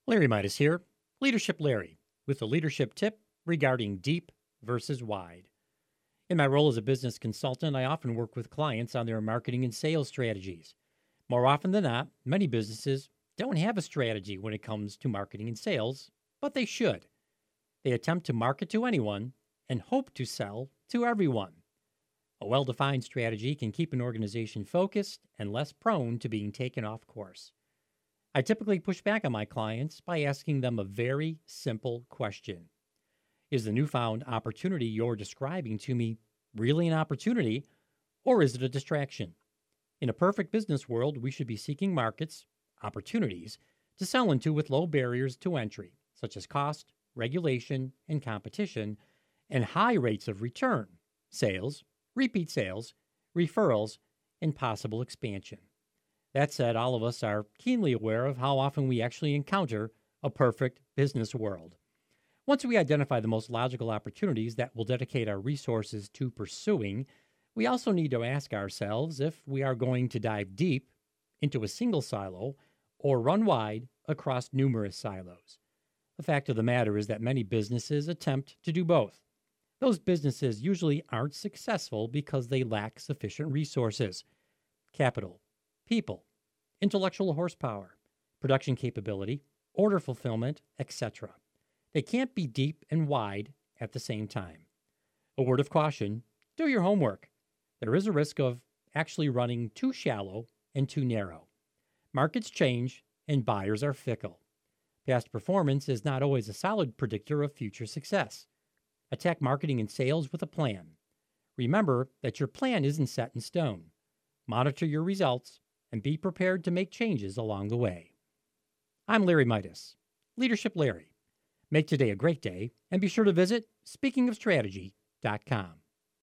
Larry Midas here, Leadership Larry, with a leadership tip regarding deep versus wide. In my role as a business consultant, I often work with clients on their marketing and sales strategies. More often than not, many businesses don't have a strategy when it comes to marketing and sales, but they should. They attempt to market to anyone and hope to sell to everyone. A well defined strategy can keep an organization focused and less prone to being taken off course. I typically push back on my clients by asking them a very simple question. Is the newfound opportunity you're describing to me really an opportunity, or is it a distraction? In a perfect business world, we should be seeking markets, opportunities, to sell into with low barriers to entry, such as cost, regulation, and competition, and high rates of return, sales, repeat sales, referrals, and possible expansion. That said, all of us are keenly aware of how often we actually encounter a perfect business world. Once we identify the most logical opportunities that we'll dedicate our resources to pursuing, we also need to ask ourselves if we are going to dive deep into a single silo or run wide across numerous silos. The fact of the matter is that many businesses attempt to do both. Those businesses usually aren't successful because they lack sufficient resources, capital, people, intellectual horsepower, production capability, order fulfillment, etc. They can't be deep and wide at the same time. A word of caution: do your homework. There is a risk of actually running too shallow and too narrow. Markets change and buyers are fickle. Past performance is not always a solid predictor of future success. Attack marketing and sales with a plan. Remember that your plan isn't set in stone. Monitor your results and be prepared to make changes along the way. I'm Larry Midas, Leadership Larry. Make today a great day and be sure to visit speakingofstrategy.com.